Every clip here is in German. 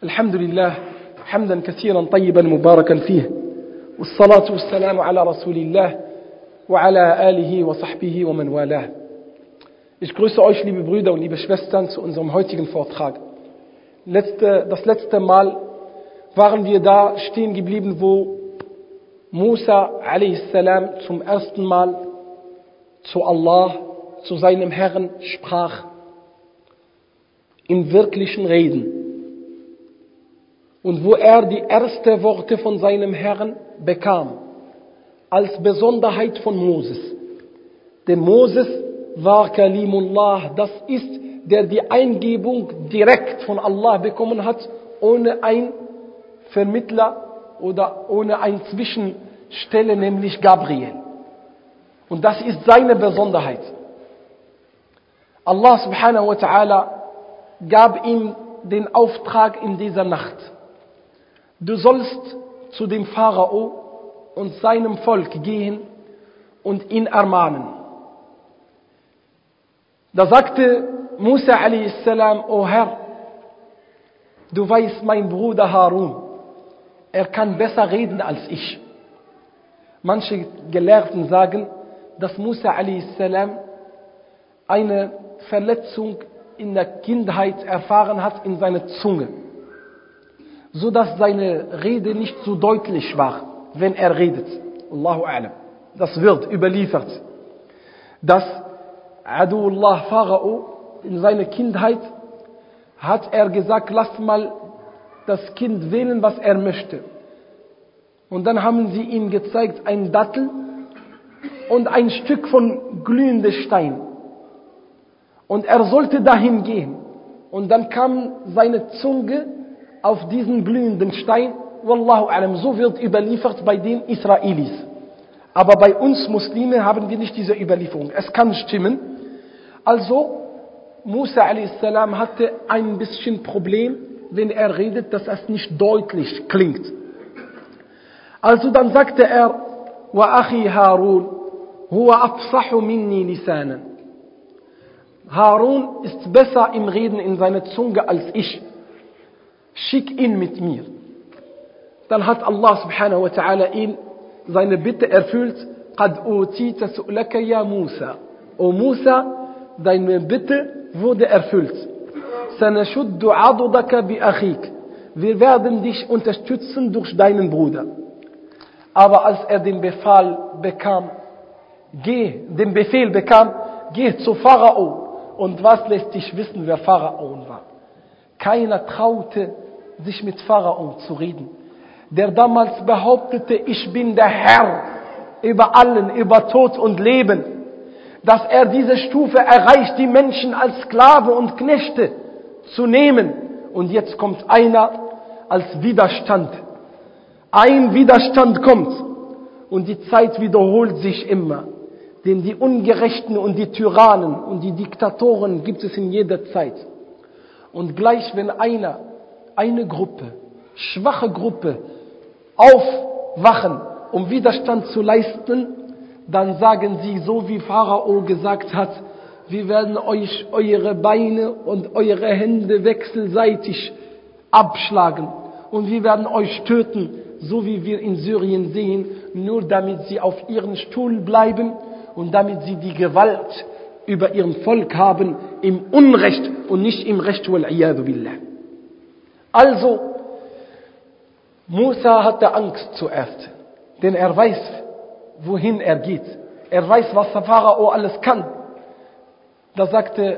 الحمد لله حمدا كثيرا طيبا مباركا فيه والصلاة والسلام على رسول الله وعلى آله وصحبه ومن والاه. Ich grüße euch, liebe Brüder und liebe Schwestern, zu unserem heutigen Vortrag. Das letzte Mal waren wir da stehen geblieben, wo Musa a.s. zum ersten Mal zu Allah, zu seinem Herrn sprach, im wirklichen Reden. Und wo er die ersten Worte von seinem Herrn bekam, als Besonderheit von Moses. Denn Moses war Kalimullah, das ist, der die Eingebung direkt von Allah bekommen hat, ohne ein Vermittler oder ohne ein Zwischenstelle, nämlich Gabriel. Und das ist seine Besonderheit. Allah subhanahu wa ta'ala gab ihm den Auftrag in dieser Nacht. Du sollst zu dem Pharao und seinem Volk gehen und ihn ermahnen. Da sagte Musa a.s., O Herr, du weißt, mein Bruder Harun, er kann besser reden als ich. Manche Gelehrten sagen, dass Musa a.s. eine Verletzung in der Kindheit erfahren hat in seiner Zunge, so dass seine Rede nicht so deutlich war, wenn er redet. Allahu a'lam. Das wird überliefert, dass Aduullah Pharao in seiner Kindheit hat er gesagt, lasst mal das Kind wählen, was er möchte. Und dann haben sie ihm gezeigt, ein Dattel und ein Stück von glühendem Stein. Und er sollte dahin gehen. Und dann kam seine Zunge auf diesen glühenden Stein. Wallahu a'lam, so wird überliefert bei den Israelis. Aber bei uns Muslime haben wir nicht diese Überlieferung. Es kann stimmen. Also, Musa a.s. hatte ein bisschen Problem, wenn er redet, dass es nicht deutlich klingt. Also dann sagte er, wa akhi Harun, huwa afsahu minni lisanan. Harun ist besser im Reden in seiner Zunge als ich. Schick ihn mit mir. Dann hat Allah subhanahu wa ta'ala ihn seine Bitte erfüllt. Qad utita su'laka ya Musa. O Musa, deine Bitte wurde erfüllt. Sanashuddu 'adudaka bi akhik. Wir werden dich unterstützen durch deinen Bruder. Aber als er den Befehl bekam, geh zu Pharao. Und was lässt dich wissen, wer Pharao war? Keiner traute sich mit Pharao zu reden, der damals behauptete, ich bin der Herr über allen, über Tod und Leben. Dass er diese Stufe erreicht, die Menschen als Sklave und Knechte zu nehmen. Und jetzt kommt einer als Widerstand. Ein Widerstand kommt und die Zeit wiederholt sich immer. Denn die Ungerechten und die Tyrannen und die Diktatoren gibt es in jeder Zeit. Und gleich wenn eine Gruppe, schwache Gruppe, aufwachen, um Widerstand zu leisten, dann sagen sie, so wie Pharao gesagt hat, wir werden euch eure Beine und eure Hände wechselseitig abschlagen und wir werden euch töten, so wie wir in Syrien sehen, nur damit sie auf ihrem Stuhl bleiben und damit sie die Gewalt über ihrem Volk haben, im Unrecht und nicht im Recht, wal-iyadu billah. Also, Musa hatte Angst zuerst, denn er weiß, wohin er geht. Er weiß, was der Pharao alles kann. Da sagte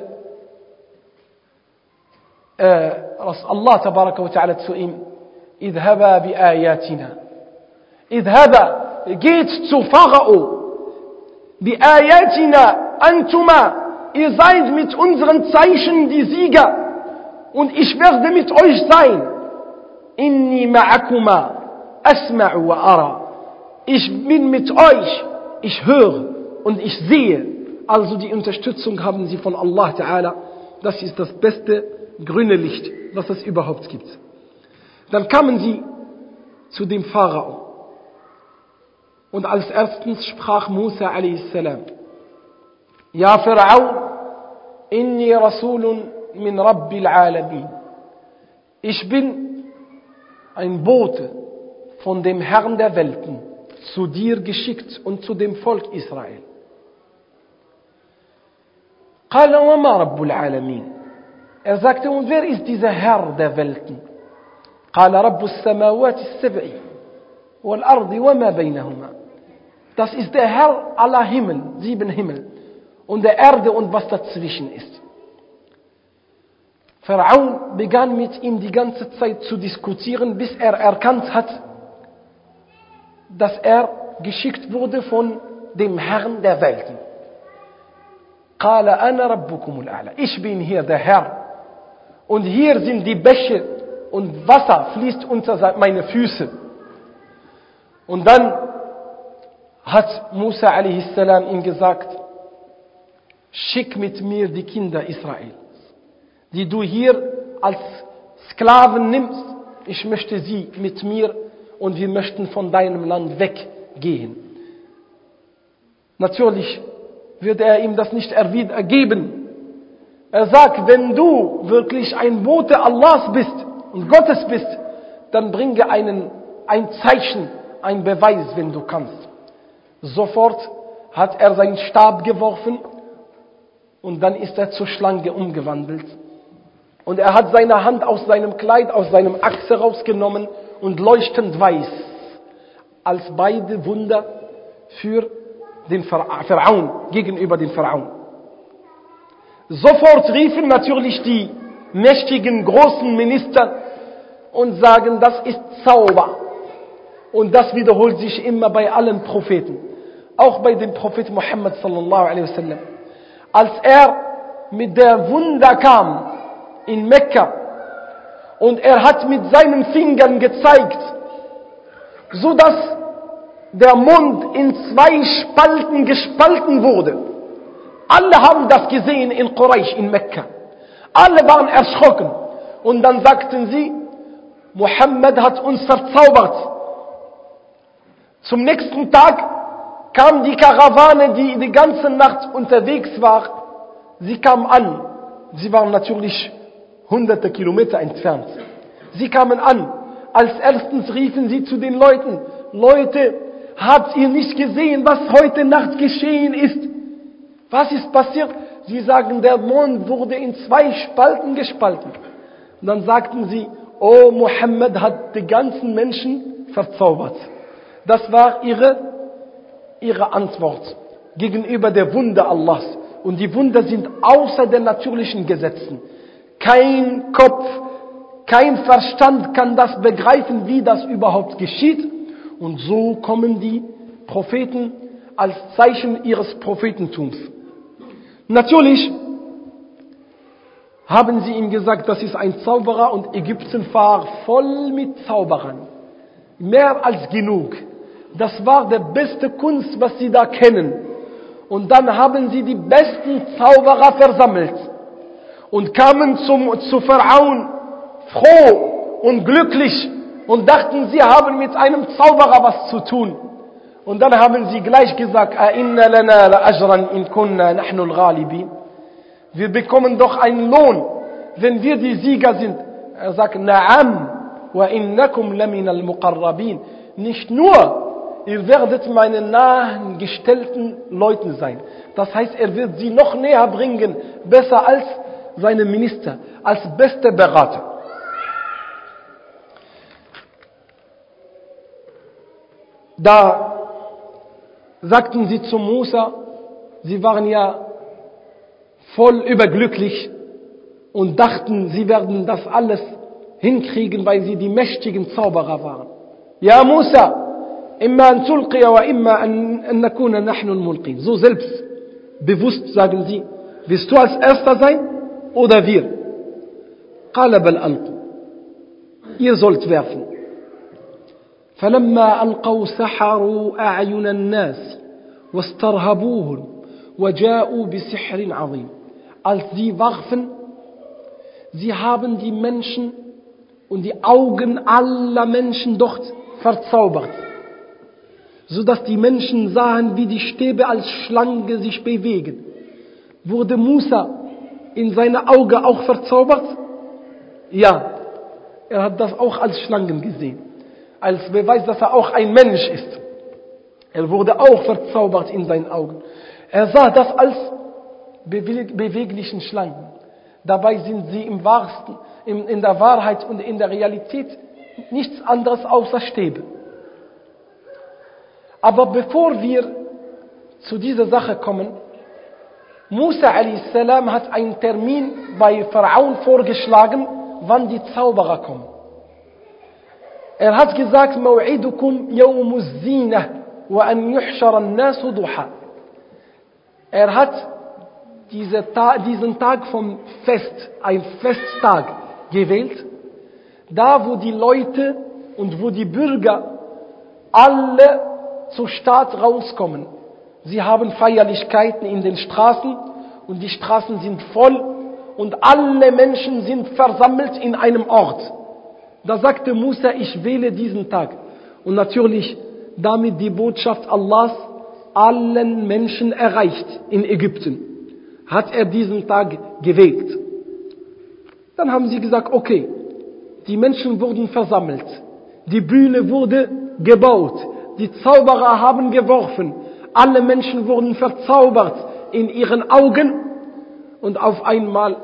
Allah tabaraka wa ta'ala zu ihm, idhaba bi ayatina. Idhaba, geht zu Pharao. Bi ayatina antuma, ihr seid mit unseren Zeichen die Sieger und ich werde mit euch sein. Inni ma'akuma asma'u wa ara. Ich bin mit euch, ich höre und ich sehe. Also die Unterstützung haben sie von Allah Ta'ala. Das ist das beste grüne Licht, was es überhaupt gibt. Dann kamen sie zu dem Pharao. Und als erstens sprach Musa a.s. Ja Fir'aun, inni rasulun min Rabbil Alamin. ich bin ein Bote von dem Herrn der Welten zu dir geschickt und zu dem Volk Israel. قال وما رب العالمين. Er sagte, und wer ist dieser Herr der Welten? قال رب السماوات السبع والأرض وما بينهما. Das ist der Herr aller Himmel, 7 Himmel, und der Erde und was dazwischen ist. Pharaon begann mit ihm die ganze Zeit zu diskutieren, bis er erkannt hat, dass er geschickt wurde von dem Herrn der Welten. قال أنا ربكم الأعلى. Ich bin hier der Herr. Und hier sind die Bäche und Wasser fließt unter meine Füße. Und dann hat Musa a.s. ihm gesagt, schick mit mir die Kinder Israels, die du hier als Sklaven nimmst. Ich möchte sie mit mir und wir möchten von deinem Land weggehen. Natürlich wird er ihm das nicht ergeben. Er sagt, wenn du wirklich ein Bote Allahs bist und Gottes bist, dann bringe ein Zeichen, ein Beweis, wenn du kannst. Sofort hat er seinen Stab geworfen und dann ist er zur Schlange umgewandelt. Und er hat seine Hand aus seinem Kleid, aus seinem Achse rausgenommen und leuchtend weiß, als beide Wunder für den Pharaon, gegenüber dem Pharaon. Sofort riefen natürlich die mächtigen, großen Minister und sagen, das ist Zauber. Und das wiederholt sich immer bei allen Propheten. Auch bei dem Propheten Muhammad sallallahu alaihi wasallam. Als er mit der Wunder kam in Mekka und er hat mit seinen Fingern gezeigt, so dass der Mond in 2 Spalten gespalten wurde. Alle haben das gesehen in Quraysh, in Mekka. Alle waren erschrocken. Und dann sagten sie, Muhammad hat uns verzaubert. Zum nächsten Tag kam die Karawane, die die ganze Nacht unterwegs war. Sie kam an. Sie waren natürlich hunderte Kilometer entfernt. Sie kamen an. Als erstens riefen sie zu den Leuten, Leute, habt ihr nicht gesehen, was heute Nacht geschehen ist? Was ist passiert? Sie sagen, der Mond wurde in 2 Spalten gespalten. Und dann sagten sie, oh, Muhammad hat die ganzen Menschen verzaubert. Das war ihre Antwort gegenüber der Wunder Allahs. Und die Wunder sind außer den natürlichen Gesetzen. Kein Kopf, kein Verstand kann das begreifen, wie das überhaupt geschieht. Und so kommen die Propheten als Zeichen ihres Prophetentums. Natürlich haben sie ihm gesagt, das ist ein Zauberer und Ägypten war voll mit Zauberern. Mehr als genug. Das war der beste Kunst, was sie da kennen. Und dann haben sie die besten Zauberer versammelt und kamen zu Pharaon froh und glücklich und dachten, sie haben mit einem Zauberer was zu tun. Und dann haben sie gleich gesagt, Inna lana la ajran in kunna nahnu al-ghalibin. Wir bekommen doch einen Lohn, wenn wir die Sieger sind. Er sagt, Na'am, wa innakum lamina al-muqarrabin. Nicht nur, ihr werdet meine nahen gestellten Leuten sein. Das heißt, er wird sie noch näher bringen, besser als seine Minister, als beste Berater. Da sagten sie zu Musa, sie waren ja voll überglücklich und dachten, sie werden das alles hinkriegen, weil sie die mächtigen Zauberer waren. Ja Musa, imma an tulqiya wa imma an nakuna nahnu al-mulqin. So selbstbewusst sagen sie, willst du als Erster sein oder wir? Qala bal alqu. Ihr sollt werfen. فلما ألقوا سحروا أعين الناس واسترهبوهم وجاءوا بسحر عظيم. Als sie warfen, sie haben die Menschen und die Augen aller Menschen dort verzaubert, sodass die Menschen sahen, wie die Stäbe als Schlange sich bewegen. Wurde Musa in seine Augen auch verzaubert? Ja. Er hat das auch als Schlangen gesehen. Als Beweis, dass er auch ein Mensch ist. Er wurde auch verzaubert in seinen Augen. Er sah das als beweglichen Schlangen. Dabei sind sie in der Wahrheit und in der Realität nichts anderes außer Stäbe. Aber bevor wir zu dieser Sache kommen, Musa a.s. hat einen Termin bei Pharaon vorgeschlagen, wann die Zauberer kommen. Er hat gesagt, Maw'idukum yawmuz zinah wa an yuhshara an-nasu duha. Er hat diesen Tag vom Fest, ein Festtag gewählt, da wo die Leute und wo die Bürger alle zur Stadt rauskommen. Sie haben Feierlichkeiten in den Straßen und die Straßen sind voll und alle Menschen sind versammelt in einem Ort. Da sagte Musa, ich wähle diesen Tag. Und natürlich, damit die Botschaft Allahs allen Menschen erreicht in Ägypten, hat er diesen Tag gewählt. Dann haben sie gesagt, okay, die Menschen wurden versammelt, die Bühne wurde gebaut, die Zauberer haben geworfen, alle Menschen wurden verzaubert in ihren Augen und auf einmal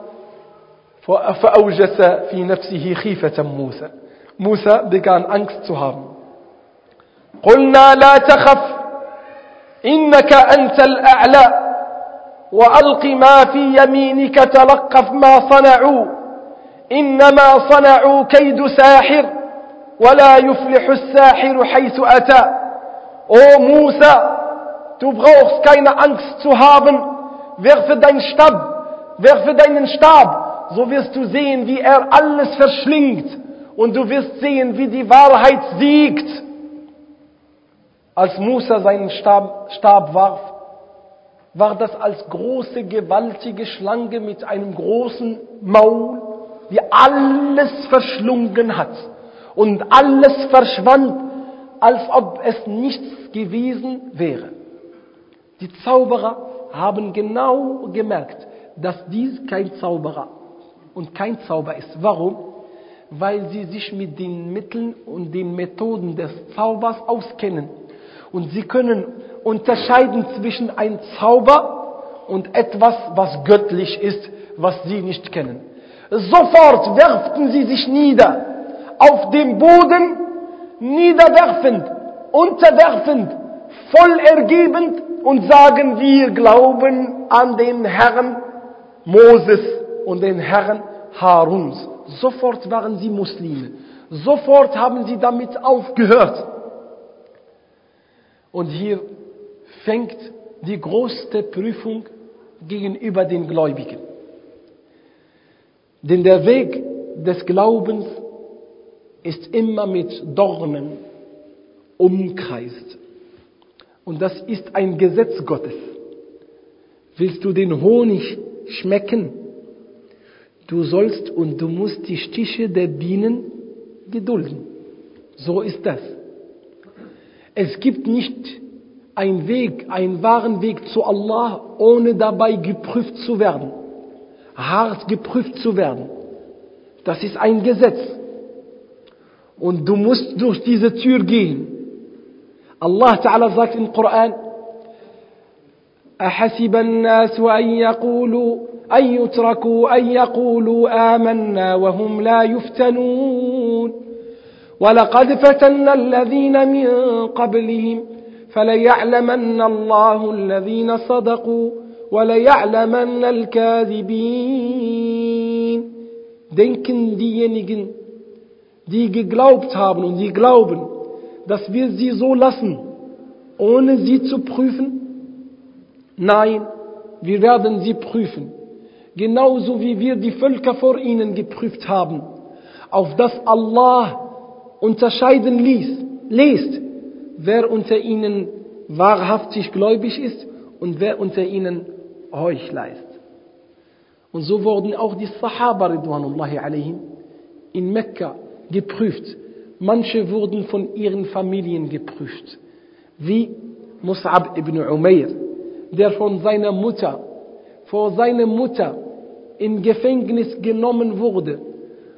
فأوجس في نفسه خيفة موسى. Musa begann Angst zu haben. قلنا لا تخف إنك أنت الأعلى وألق ما في يمينك تلقف ما صنعوا إنما صنعوا كيد ساحر ولا يفلح الساحر حيث أتى. O Musa, du brauchst keine Angst zu haben, werfe deinen Stab, so wirst du sehen, wie er alles verschlingt und du wirst sehen, wie die Wahrheit siegt. Als Musa seinen Stab warf, war das als große, gewaltige Schlange mit einem großen Maul, die alles verschlungen hat und alles verschwand, als ob es nichts gewesen wäre. Die Zauberer haben genau gemerkt, dass dies kein Zauberer und kein Zauber ist. Warum? Weil sie sich mit den Mitteln und den Methoden des Zaubers auskennen. Und sie können unterscheiden zwischen einem Zauber und etwas, was göttlich ist, was sie nicht kennen. Sofort werften sie sich nieder, auf dem Boden, niederwerfend, unterwerfend, voll ergebend und sagen, wir glauben an den Herrn Moses und den Herrn Haruns. Sofort waren sie Muslime. Sofort haben sie damit aufgehört. Und hier fängt die größte Prüfung gegenüber den Gläubigen. Denn der Weg des Glaubens ist immer mit Dornen umkreist. Und das ist ein Gesetz Gottes. Willst du den Honig schmecken? Du sollst und du musst die Stiche der Bienen gedulden. So ist das. Es gibt nicht einen wahren Weg zu Allah, ohne dabei geprüft zu werden. Hart geprüft zu werden. Das ist ein Gesetz. Und du musst durch diese Tür gehen. Allah Ta'ala sagt im Koran, أحسب الناس أن يتركوا أن يقولوا آمنا وهم لا يفتنون ولقد فتنا الذين من قبلهم فليعلمن الله الذين صدقوا وليعلمن الكاذبين. Denken diejenigen, die geglaubt haben und die glauben, dass wir sie so lassen, ohne sie zu prüfen? Nein, wir werden sie prüfen. Genauso wie wir die Völker vor ihnen geprüft haben, auf das Allah unterscheiden lässt, wer unter ihnen wahrhaftig gläubig ist und wer unter ihnen Heuchler ist. Und so wurden auch die Sahaba Ridwanullahi alaihim in Mekka geprüft. Manche wurden von ihren Familien geprüft, wie Mus'ab ibn Umair, der vor seiner Mutter in Gefängnis genommen wurde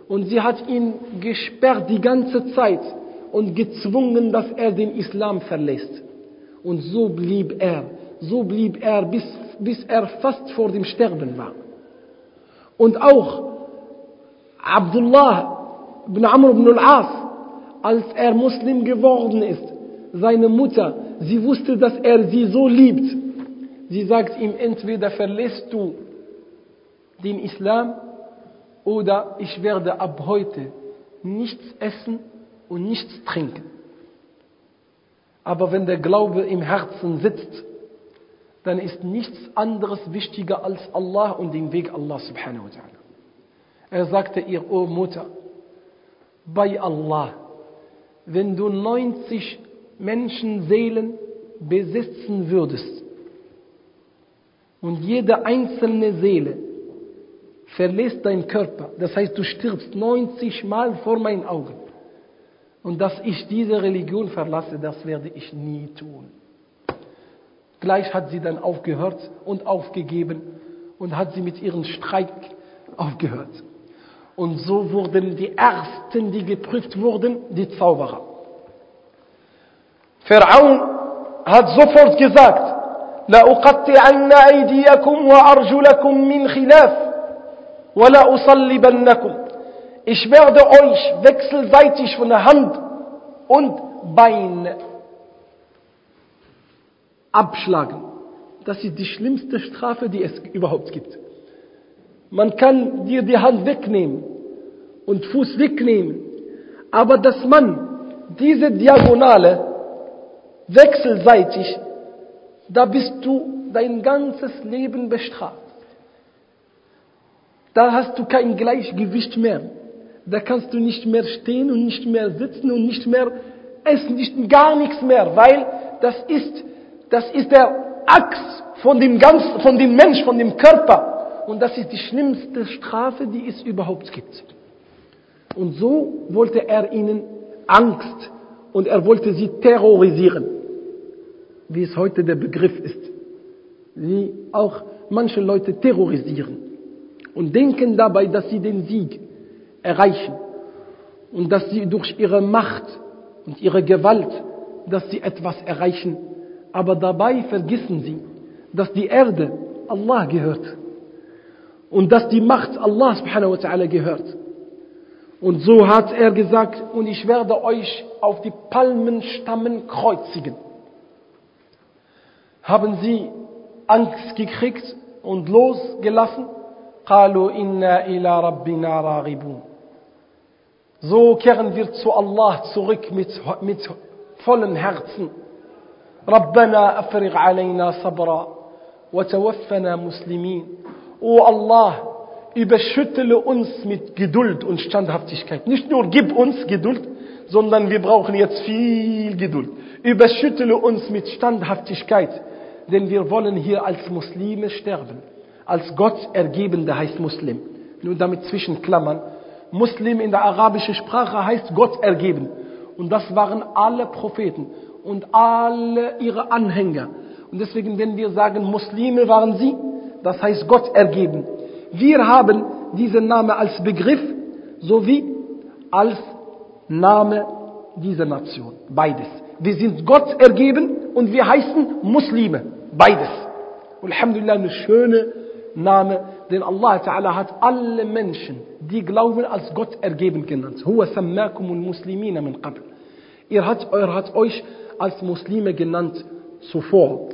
Und sie hat ihn gesperrt die ganze Zeit und gezwungen, dass er den Islam verlässt. Und so blieb er, bis er fast vor dem Sterben war. Und auch Abdullah ibn Amr ibn al-As, als er Muslim geworden ist, seine Mutter, sie wusste, dass er sie so liebt. Sie sagt ihm, entweder verlässt du den Islam oder ich werde ab heute nichts essen und nichts trinken. Aber wenn der Glaube im Herzen sitzt, dann ist nichts anderes wichtiger als Allah und den Weg Allah subhanahu wa ta'ala. Er sagte ihr, o Mutter, bei Allah, wenn du 90 Menschenseelen besitzen würdest und jede einzelne Seele verlässt deinen Körper, das heißt, du stirbst 90 Mal vor meinen Augen, und dass ich diese Religion verlasse, das werde ich nie tun. Gleich hat sie dann aufgehört und aufgegeben und hat sie mit ihrem Streik aufgehört. Und so wurden die Ersten, die geprüft wurden, die Zauberer. Pharaon hat sofort gesagt, لَأُقَطِّعَنَّ أَيْدِيَكُمْ وَأَرْجُلَكُمْ مِنْ خِلَافٍ وَلَأُصَلِّبَنَّكُمْ. Ich werde euch wechselseitig von der Hand und Bein abschlagen. Das ist die schlimmste Strafe, die es überhaupt gibt. Man kann dir die Hand wegnehmen und Fuß wegnehmen, aber dass man diese Diagonale wechselseitig, da bist du dein ganzes Leben bestraft. Da hast du kein Gleichgewicht mehr. Da kannst du nicht mehr stehen und nicht mehr sitzen und nicht mehr essen, gar nichts mehr, weil das ist der Axt von dem Mensch, von dem Körper. Und das ist die schlimmste Strafe, die es überhaupt gibt. Und so wollte er ihnen Angst und er wollte sie terrorisieren, wie es heute der Begriff ist. Wie auch manche Leute terrorisieren und denken dabei, dass sie den Sieg erreichen und dass sie durch ihre Macht und ihre Gewalt, dass sie etwas erreichen. Aber dabei vergessen sie, dass die Erde Allah gehört und dass die Macht Allah subhanahu wa ta'ala gehört. Und so hat er gesagt, und ich werde euch auf die Palmenstammen kreuzigen. Haben sie Angst gekriegt und losgelassen? قالوا إنا إلى ربنا راغبون. So kehren wir zu Allah zurück mit vollem Herzen. ربنا أفرغ علينا صبرا وتوفنا مسلمين. O Allah, überschüttle uns mit Geduld und Standhaftigkeit. Nicht nur gib uns Geduld, sondern wir brauchen jetzt viel Geduld. Überschüttle uns mit Standhaftigkeit, denn wir wollen hier als Muslime sterben. Als Gottergebende heißt Muslim. Nur damit zwischen Klammern. Muslim in der arabischen Sprache heißt Gott ergeben. Und das waren alle Propheten und alle ihre Anhänger. Und deswegen, wenn wir sagen, Muslime waren sie, das heißt Gott ergeben. Wir haben diesen Namen als Begriff sowie als Name dieser Nation. Beides. Wir sind Gott ergeben und wir heißen Muslime. Beides. Alhamdulillah, eine schöne Name, denn Allah Ta'ala hat alle Menschen, die glauben, als Gott ergeben genannt. Huwa sammakumul muslimina min qabl. Er hat euch als Muslime genannt zuvor.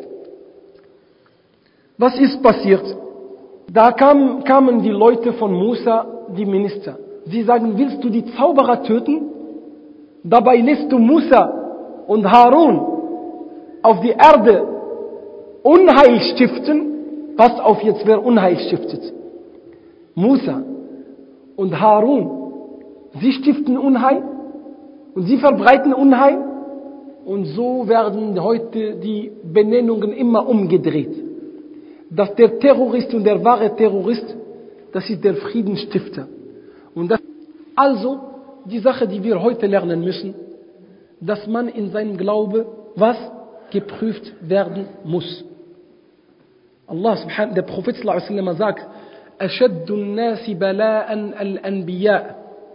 Was ist passiert? Da kamen die Leute von Musa, die Minister. Sie sagen, willst du die Zauberer töten? Dabei lässt du Musa und Harun auf die Erde Unheil stiften. Pass auf jetzt, wer Unheil stiftet. Musa und Harun. Sie stiften Unheil und sie verbreiten Unheil. Und so werden heute die Benennungen immer umgedreht. Dass der Terrorist und der wahre Terrorist, das ist der Friedensstifter. Und das also die Sache, die wir heute lernen müssen, dass man in seinem Glaube was geprüft werden muss. Allah subhanahu, der Prophet sallallahu alaihi wasallam sagt, أشد الناس بلاء الأنبياء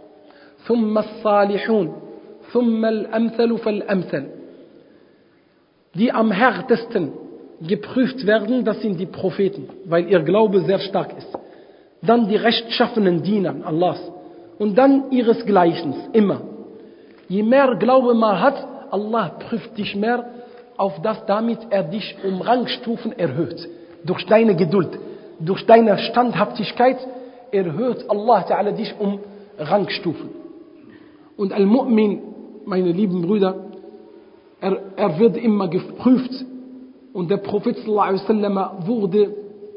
ثم الصالحون ثم الأمثل فالأمثل. Die am härtesten geprüft werden, das sind die Propheten, weil ihr Glaube sehr stark ist. Dann die rechtschaffenen Diener Allahs und dann ihresgleichen, immer. Je mehr Glaube man hat, Allah prüft dich mehr, auf das damit er dich um Rangstufen erhöht. Durch deine Geduld, durch deine Standhaftigkeit erhöht Allah Ta'ala dich um Rangstufen. Und Al-Mu'min, meine lieben Brüder, er wird immer geprüft. Und der Prophet sallallahu alaihi wasallam wurde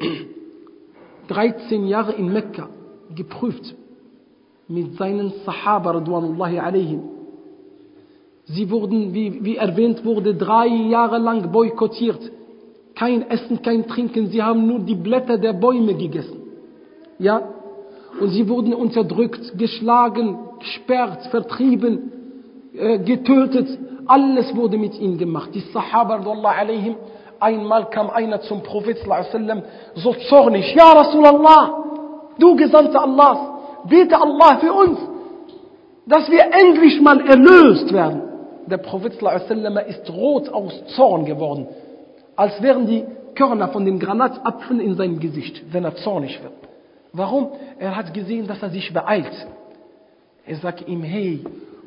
13 Jahre in Mekka geprüft mit seinen Sahaba radwanullahi alaihim. Sie wurden, wie erwähnt wurde, 3 Jahre lang boykottiert. Kein Essen, kein Trinken. Sie haben nur die Blätter der Bäume gegessen. Ja? Und sie wurden unterdrückt, geschlagen, gesperrt, vertrieben, getötet. Alles wurde mit ihnen gemacht. Die Sahaba radwanullahi alaihim. Einmal kam einer zum Prophet sallallahu alaihi wasallam so zornig. Ja Rasulallah, du Gesandter Allahs, bitte Allah für uns, dass wir endlich mal erlöst werden. Der Prophet sallallahu alaihi wasallam ist rot aus Zorn geworden, als wären die Körner von den Granatapfeln in seinem Gesicht, wenn er zornig wird. Warum? Er hat gesehen, dass er sich beeilt. Er sagt ihm, hey,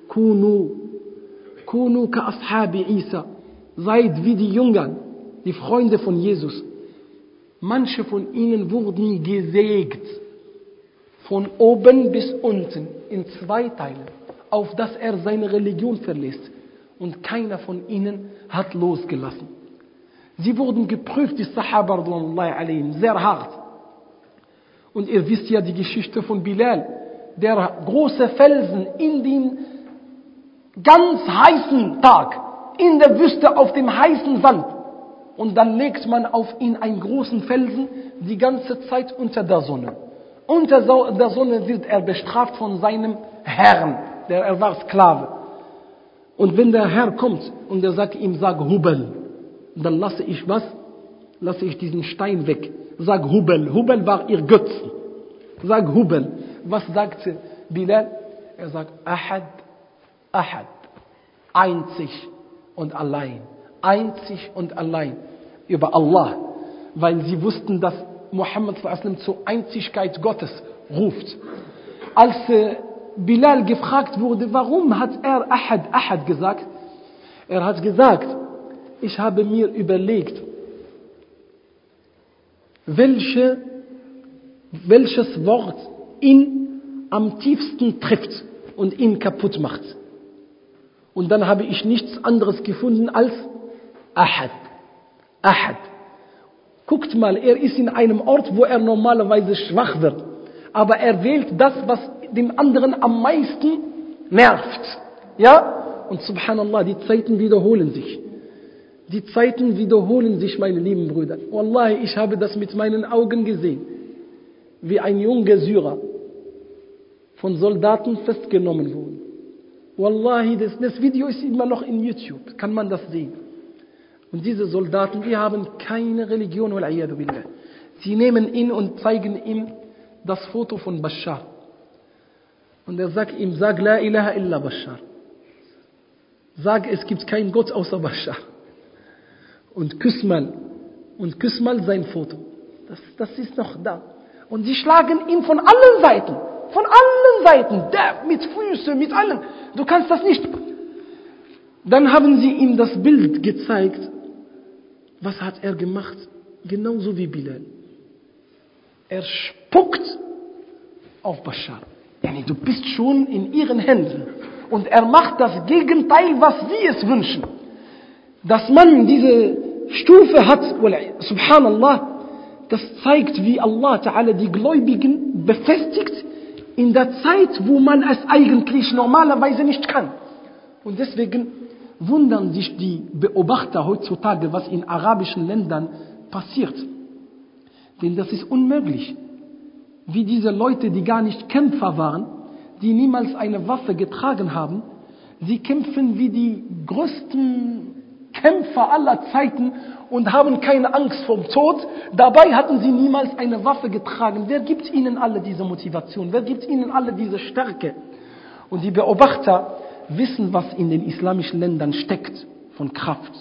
kunu ka ashabi Isa, seid wie die Jünger, die Freunde von Jesus. Manche von ihnen wurden gesägt, von oben bis unten, in 2 Teilen, auf dass er seine Religion verlässt. Und keiner von ihnen hat losgelassen. Sie wurden geprüft, die Sahaba radhiyallahu anhum, sehr hart. Und ihr wisst ja die Geschichte von Bilal, der große Felsen in den ganz heißen Tag, in der Wüste auf dem heißen Sand. Und dann legt man auf ihn einen großen Felsen die ganze Zeit unter der Sonne. Unter der Sonne wird er bestraft von seinem Herrn, er war Sklave. Und wenn der Herr kommt und er sagt ihm, sag Hubal, dann lasse ich was? Lasse ich diesen Stein weg. Sag Hubal. Hubal war ihr Götzen. Sag Hubal. Was sagt Bilal? Er sagt Ahad, Ahad. Einzig und allein. Einzig und allein. Über Allah. Weil sie wussten, dass Muhammad sallallahu alaihi wasallam zur Einzigkeit Gottes ruft. Als Bilal gefragt wurde, warum hat er Ahad, Ahad gesagt? Er hat gesagt, ich habe mir überlegt, welches Wort ihn am tiefsten trifft und ihn kaputt macht. Und dann habe ich nichts anderes gefunden als Ahad. Ahad. Guckt mal, er ist in einem Ort, wo er normalerweise schwach wird. Aber er wählt das, was dem anderen am meisten nervt. Ja? Und subhanallah, die Zeiten wiederholen sich. Die Zeiten wiederholen sich, meine lieben Brüder. Wallahi, ich habe das mit meinen Augen gesehen. Wie ein junger Syrer von Soldaten festgenommen wurde. Wallahi, das Video ist immer noch in YouTube. Kann man das sehen. Und diese Soldaten, die haben keine Religion. Sie nehmen ihn und zeigen ihm das Foto von Bashar. Und er sagt ihm, sag La ilaha illa Bashar. Sag, es gibt keinen Gott außer Bashar. Und küss mal sein Foto. Das ist noch da. Und sie schlagen ihn von allen Seiten. Von allen Seiten. Mit Füßen, mit allem. Du kannst das nicht. Dann haben sie ihm das Bild gezeigt. Was hat er gemacht? Genauso wie Bilal. Er spuckt auf Bashar. Du bist schon in ihren Händen. Und er macht das Gegenteil, was sie es wünschen. Dass man diese Stufe hat, subhanallah, das zeigt, wie Allah Ta'ala die Gläubigen befestigt in der Zeit, wo man es eigentlich normalerweise nicht kann. Und deswegen wundern sich die Beobachter heutzutage, was in arabischen Ländern passiert. Denn das ist unmöglich. Wie diese Leute, die gar nicht Kämpfer waren, die niemals eine Waffe getragen haben, sie kämpfen wie die größten Kämpfer aller Zeiten und haben keine Angst vor dem Tod. Dabei hatten sie niemals eine Waffe getragen. Wer gibt ihnen alle diese Motivation? Wer gibt ihnen alle diese Stärke? Und die Beobachter wissen, was in den islamischen Ländern steckt. Von Kraft,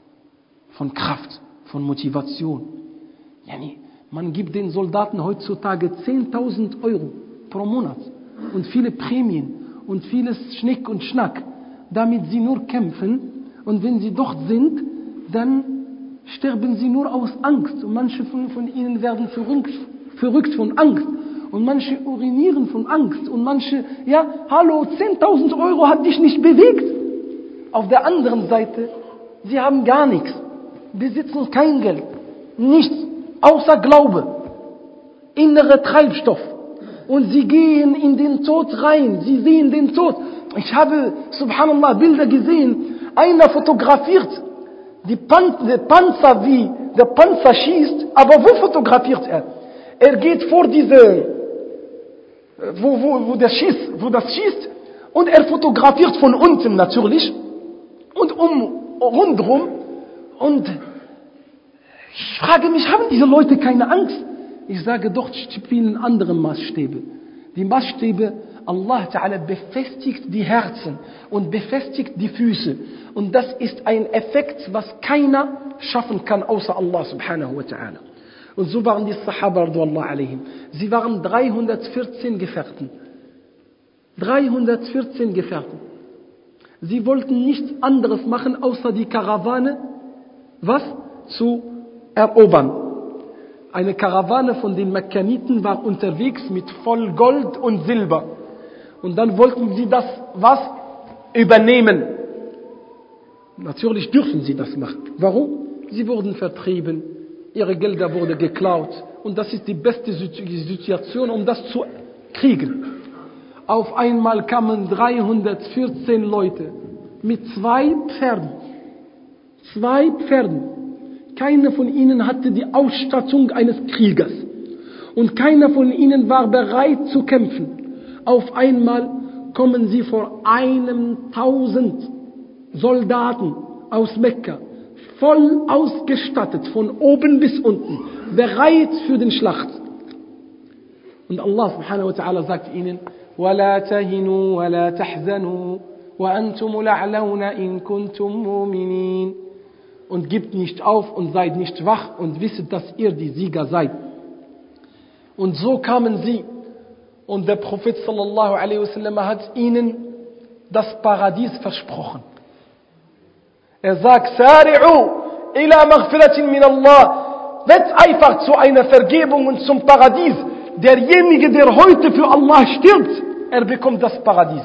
von Motivation. Yani, man gibt den Soldaten heutzutage 10.000 Euro pro Monat und viele Prämien und vieles Schnick und Schnack, damit sie nur kämpfen. Und wenn sie dort sind, dann sterben sie nur aus Angst. Und manche von ihnen werden verrückt von Angst. Und manche urinieren von Angst. Und manche, ja, hallo, 10.000 Euro hat dich nicht bewegt. Auf der anderen Seite, sie haben gar nichts, besitzen kein Geld, nichts, außer Glaube, innere Treibstoff. Und sie gehen in den Tod rein, sie sehen den Tod. Ich habe, subhanallah, Bilder gesehen, einer fotografiert der Panzer, wie der Panzer schießt, aber wo fotografiert er? Er geht vor diese, wo das schießt, und er fotografiert von unten natürlich und rundherum. Und ich frage mich, haben diese Leute keine Angst? Ich sage, dort spielen andere Maßstäbe. Die Maßstäbe, Allah Ta'ala befestigt die Herzen und befestigt die Füße. Und das ist ein Effekt, was keiner schaffen kann, außer Allah Subhanahu wa Ta'ala. Und so waren die Sahaba, radiyallahu alaihim. Sie waren 314 Gefährten. 314 Gefährten. Sie wollten nichts anderes machen, außer die Karawane, zu erobern. Eine Karawane von den Mekkaniten war unterwegs mit voll Gold und Silber. Und dann wollten sie das, übernehmen. Natürlich dürfen sie das machen. Warum? Sie wurden vertrieben, ihre Gelder wurden geklaut. Und das ist die beste Situation, um das zu kriegen. Auf einmal kamen 314 Leute mit 2 Pferden. 2 Pferden. Keiner von ihnen hatte die Ausstattung eines Kriegers. Und keiner von ihnen war bereit zu kämpfen. Auf einmal kommen sie vor 1.000 Soldaten aus Mekka, voll ausgestattet, von oben bis unten, bereit für den Schlacht. Und Allah subhanahu wa ta'ala sagt ihnen, وَلَا تَهِنُوا وَلَا تَحْزَنُوا وَأَنْتُمُ الْأَعْلَوْنَ إِن كُنتُم مُؤْمِنِينَ. Und gebt nicht auf und seid nicht schwach und wisset, dass ihr die Sieger seid. Und so kamen sie. Und der Prophet sallallahu alaihi wasallam hat ihnen das Paradies versprochen. Er sagt, Sari'u ila maghfiratin min Allah. Wetteifert zu einer Vergebung und zum Paradies. Derjenige, der heute für Allah stirbt, er bekommt das Paradies.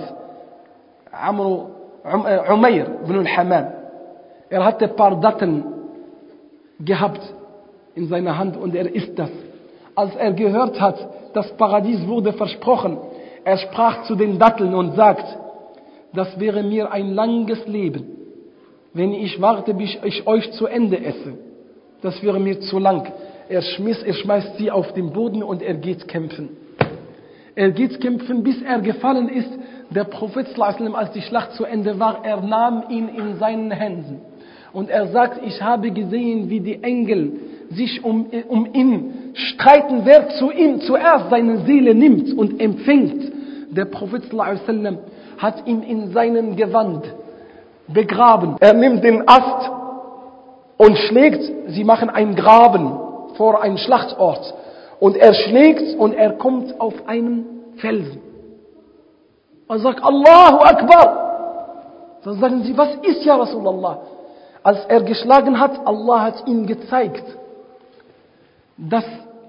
Umayr ibn al-Hammam. Er hatte ein paar Datteln gehabt in seiner Hand und er isst das. Als er gehört hat, das Paradies wurde versprochen, er sprach zu den Datteln und sagt, das wäre mir ein langes Leben, wenn ich warte, bis ich euch zu Ende esse. Das wäre mir zu lang. Er schmeißt sie auf den Boden und er geht kämpfen. Er geht kämpfen, bis er gefallen ist. Der Prophet sallallahu alaihi wasallam, als die Schlacht zu Ende war, er nahm ihn in seinen Händen. Und er sagt, ich habe gesehen, wie die Engel sich um ihn streiten, wer zu ihm zuerst seine Seele nimmt und empfängt. Der Prophet sallallahu alaihi wasallam hat ihn in seinem Gewand begraben. Er nimmt den Ast und schlägt, sie machen einen Graben vor einem Schlachtort. Und er schlägt und er kommt auf einen Felsen. Er sagt, Allahu Akbar. Dann sagen sie, was ist ja Rasulallah? Als er geschlagen hat, Allah hat ihm gezeigt, dass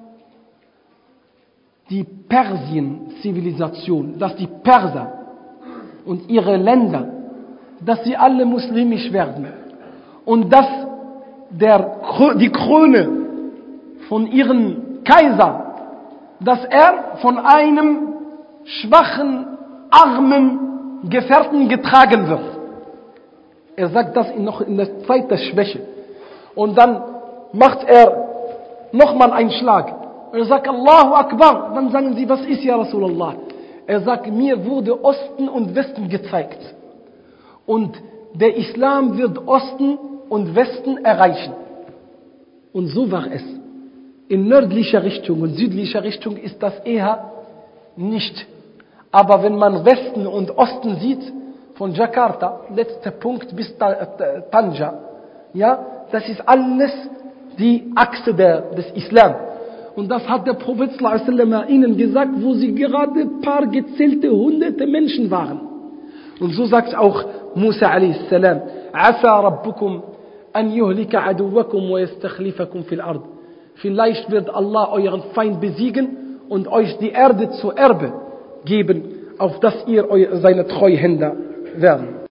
die Persien-Zivilisation, dass die Perser und ihre Länder, dass sie alle muslimisch werden. Und dass die Krone von ihrem Kaiser, dass er von einem schwachen, armen Gefährten getragen wird. Er sagt das noch in der Zeit der Schwäche. Und dann macht er nochmal einen Schlag. Er sagt Allahu Akbar. Dann sagen sie, was ist ja Rasulallah? Er sagt, mir wurde Osten und Westen gezeigt. Und der Islam wird Osten und Westen erreichen. Und so war es. In nördlicher Richtung und südlicher Richtung ist das eher nicht. Aber wenn man Westen und Osten sieht, von Jakarta, letzter Punkt bis Tanja, ja, das ist alles die Achse des Islam. Und das hat der Prophet ﷺ ihnen gesagt, wo sie gerade ein paar gezählte hunderte Menschen waren. Und so sagt auch Musa a.s. Asa rabbukum an yuhlika aduwakum wa yastakhlifakum fil ard. Vielleicht wird Allah euren Feind besiegen und euch die Erde zur Erbe geben, auf dass ihr seine Treuhänder werden.